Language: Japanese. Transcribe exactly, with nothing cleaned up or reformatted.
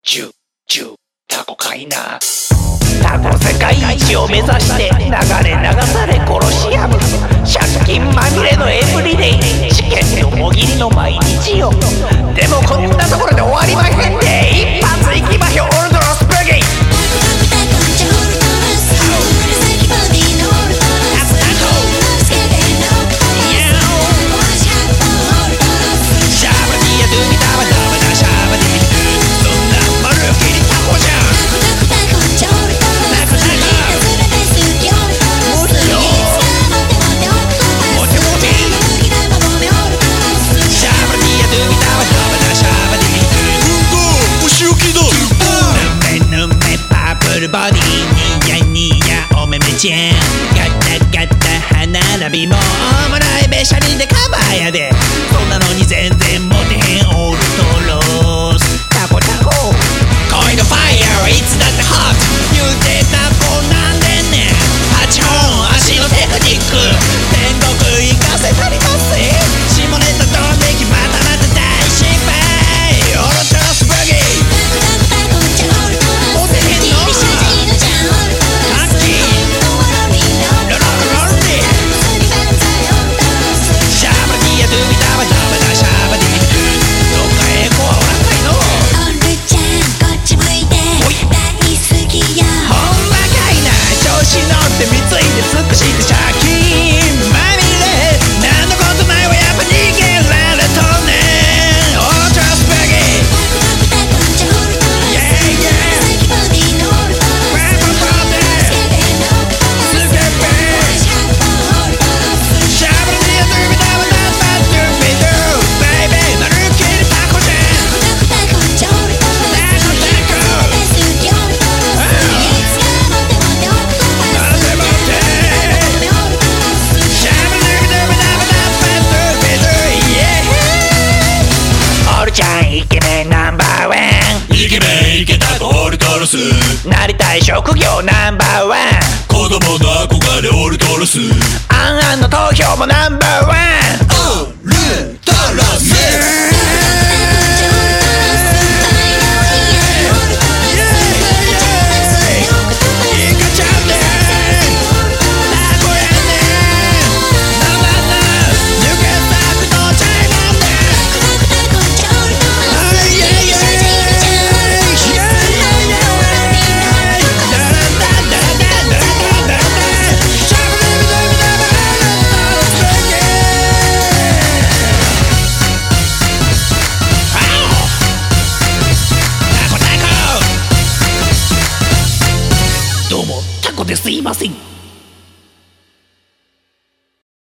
チュチュタコかいな。タコ世界一を目指して流れ流されコロシアム、借金まみれのエブリデイ、試験のもぎりの毎日よ。でもこんなところで終わりまへんで、一発いきまひょオルドロスブギー。 ボディニヤニヤおめめちゃんガタガタ歯並びもおもろいべしゃりでカバーやで、そんなのに全然モテへんオールトロスタコタコ恋のファイヤーいつだってホット言うてタコなんでんねん。はちほん足のテクニック天国行かせたりますぜ。下ネタ飛んできまたまた大失敗オルトロスブギー。 イケメンナンバーワン、 イケメンイケタコオルトロス、 なりたい職業ナンバーワン、 子供の憧れオルトロス、 アンアンの投票もナンバーワン、 オルトロス。 どうもタコですいません。